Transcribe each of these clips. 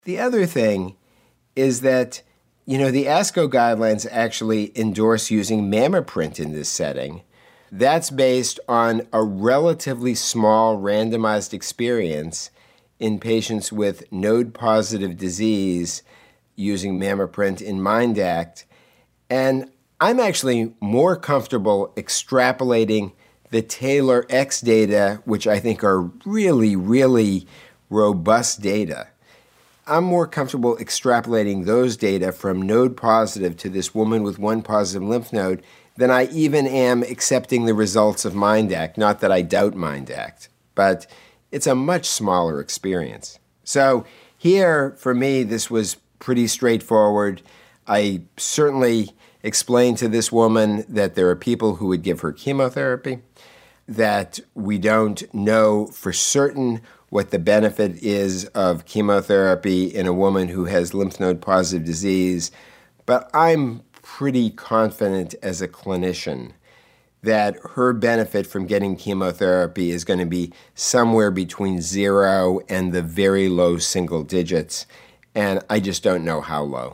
The other thing is that, the ASCO guidelines actually endorse using MammaPrint in this setting. That's based on a relatively small randomized experience in patients with node-positive disease using MammaPrint in MINDACT. And I'm actually more comfortable extrapolating the TAILOR-X data, which I think are really, really robust data. I'm more comfortable extrapolating those data from node positive to this woman with one positive lymph node than I even am accepting the results of MINDACT. Not that I doubt MINDACT, but it's a much smaller experience. So here, for me, this was pretty straightforward. I certainly explained to this woman that there are people who would give her chemotherapy, that we don't know for certain what the benefit is of chemotherapy in a woman who has lymph node positive disease, but I'm pretty confident as a clinician that her benefit from getting chemotherapy is going to be somewhere between 0 and the very low single digits, and I just don't know how low.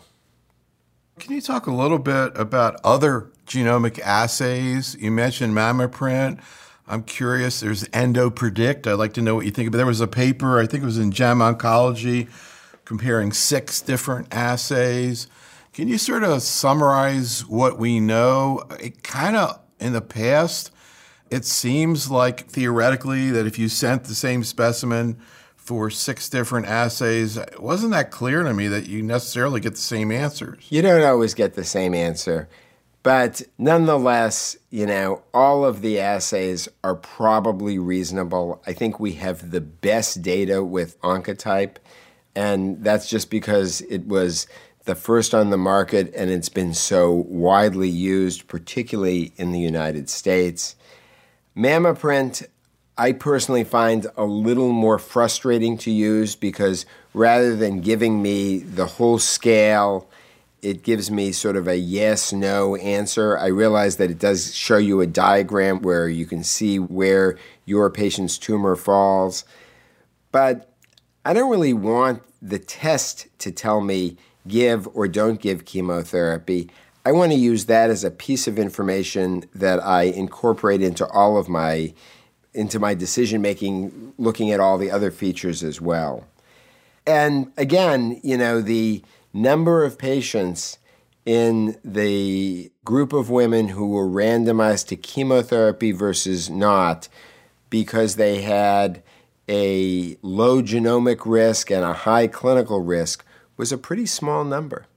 Can you talk a little bit about other genomic assays? You mentioned MammaPrint. I'm curious, there's EndoPredict. I'd like to know what you think. But there was a paper, I think it was in JAMA Oncology, comparing 6 different assays. Can you sort of summarize what we know? It kind of, in the past, it seems like theoretically that if you sent the same specimen for 6 different assays, it wasn't that clear to me that you necessarily get the same answers. You don't always get the same answer. But nonetheless, all of the assays are probably reasonable. I think we have the best data with Oncotype, and that's just because it was the first on the market and it's been so widely used, particularly in the United States. MammaPrint, I personally find a little more frustrating to use because rather than giving me the whole scale, it gives me sort of a yes-no answer. I realize that it does show you a diagram where you can see where your patient's tumor falls. But I don't really want the test to tell me give or don't give chemotherapy. I want to use that as a piece of information that I incorporate into my decision-making, looking at all the other features as well. And again, the number of patients in the group of women who were randomized to chemotherapy versus not because they had a low genomic risk and a high clinical risk was a pretty small number.